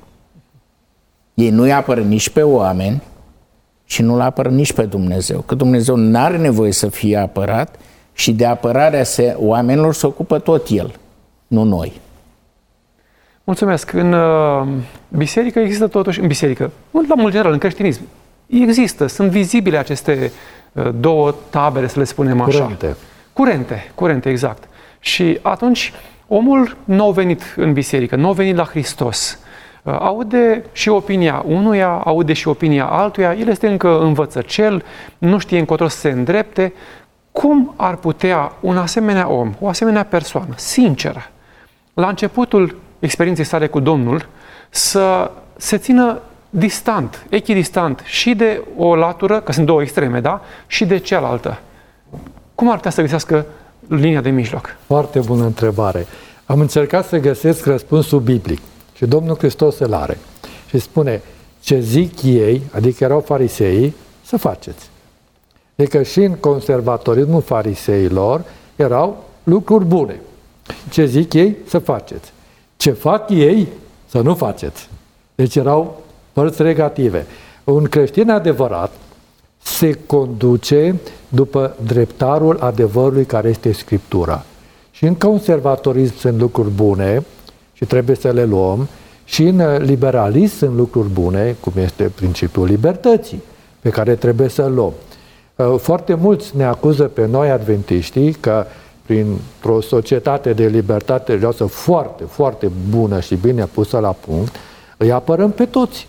Ei nu-i apără nici pe oameni și nu-l apără nici pe Dumnezeu. Că Dumnezeu n-are nevoie să fie apărat și de apărarea se, oamenilor se ocupă tot El, nu noi. Mulțumesc. În uh, biserică există totuși, în biserică, la mult general, în creștinism, există, sunt vizibile aceste uh, două tabere, să le spunem așa. Curente. Curente, curente, exact. Și atunci, omul nou venit în biserică, nou venit la Hristos, uh, aude și opinia unuia, aude și opinia altuia, el este încă învățăcel, nu știe încotro să se îndrepte. Cum ar putea un asemenea om, o asemenea persoană, sinceră, la începutul experienței sale cu Domnul, să se țină distant, echidistant și de o latură, că sunt două extreme, da? Și de cealaltă. Cum ar putea să găsească linia de mijloc? Foarte bună întrebare. Am încercat să găsesc răspunsul biblic și Domnul Hristos îl are. Și spune, ce zic ei, adică erau fariseii, să faceți. Adică și în conservatorismul fariseilor erau lucruri bune. Ce zic ei, să faceți. Ce fac ei, să nu faceți. Deci erau părți negative. Un creștin adevărat se conduce după dreptarul adevărului care este Scriptura. Și în conservatorism sunt lucruri bune și trebuie să le luăm, și în liberalism sunt lucruri bune, cum este principiul libertății, pe care trebuie să-l luăm. Foarte mulți ne acuză pe noi adventiștii că printr-o societate de libertate religioasă foarte, foarte bună și bine pusă la punct, îi apărăm pe toți.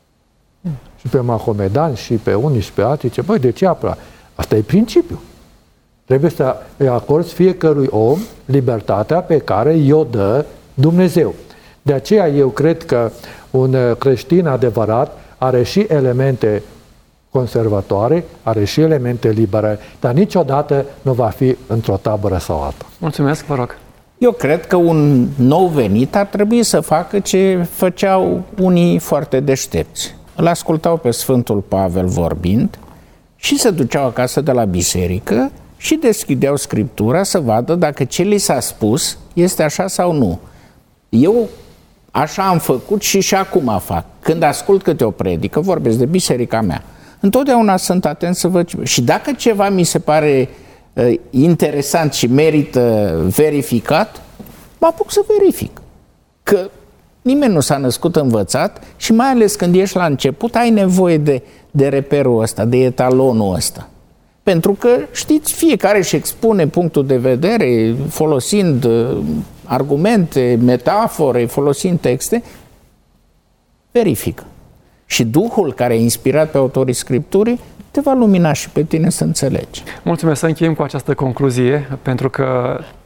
Și pe mahomedani, și pe unii, și pe alții. Ce, băi, de ce apăra? Asta e principiul. Trebuie să îi acorzi fiecărui om libertatea pe care i-o dă Dumnezeu. De aceea eu cred că un creștin adevărat are și elemente conservatoare, are și elemente libere, dar niciodată nu va fi într-o tabără sau alta. Mulțumesc, vă rog. Eu cred că un nou venit ar trebui să facă ce făceau unii foarte deștepți. Îl ascultau pe Sfântul Pavel vorbind și se duceau acasă de la biserică și deschideau Scriptura să vadă dacă ce li s-a spus este așa sau nu. Eu așa am făcut și și acum fac. Când ascult câte o predică, vorbesc de biserica mea, întotdeauna sunt atent să văd. Și dacă ceva mi se pare uh, interesant și merită verificat, mă apuc să verific. Că nimeni nu s-a născut învățat și mai ales când ești la început, ai nevoie de, de reperul ăsta, de etalonul ăsta. Pentru că, știți, fiecare își expune punctul de vedere folosind uh, argumente, metafore, folosind texte, verifică. Și Duhul care a inspirat pe autorii Scripturii te va lumina și pe tine să înțelegi. Mulțumesc, să încheiem cu această concluzie, pentru că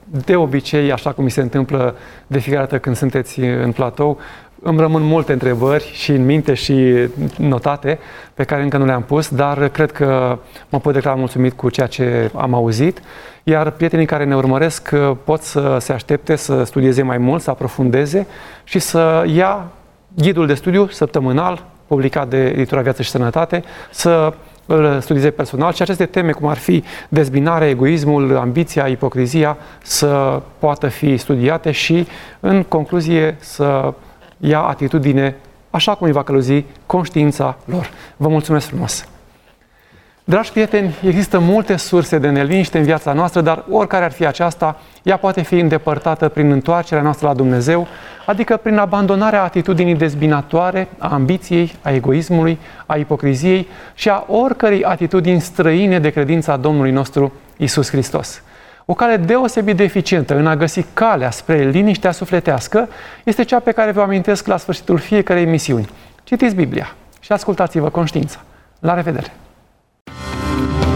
de obicei, așa cum mi se întâmplă de fiecare dată când sunteți în platou, îmi rămân multe întrebări și în minte și notate pe care încă nu le-am pus, dar cred că mă pot declara mulțumit cu ceea ce am auzit, iar prietenii care ne urmăresc pot să se aștepte să studieze mai mult, să aprofundeze și să ia ghidul de studiu săptămânal publicat de Editura Viață și Sănătate, să îl studieze personal și aceste teme, cum ar fi dezbinarea, egoismul, ambiția, ipocrizia, să poată fi studiate și, în concluzie, să ia atitudine așa cum îi va călăuzi conștiința lor. Vă mulțumesc frumos! Dragi prieteni, există multe surse de neliniște în viața noastră, dar oricare ar fi aceasta, ea poate fi îndepărtată prin întoarcerea noastră la Dumnezeu, adică prin abandonarea atitudinii dezbinatoare, a ambiției, a egoismului, a ipocriziei și a oricărei atitudini străine de credința Domnului nostru Iisus Hristos. O cale deosebit de eficientă în a găsi calea spre liniștea sufletească este cea pe care vă amintesc la sfârșitul fiecarei emisiuni. Citiți Biblia și ascultați-vă conștiința. La revedere!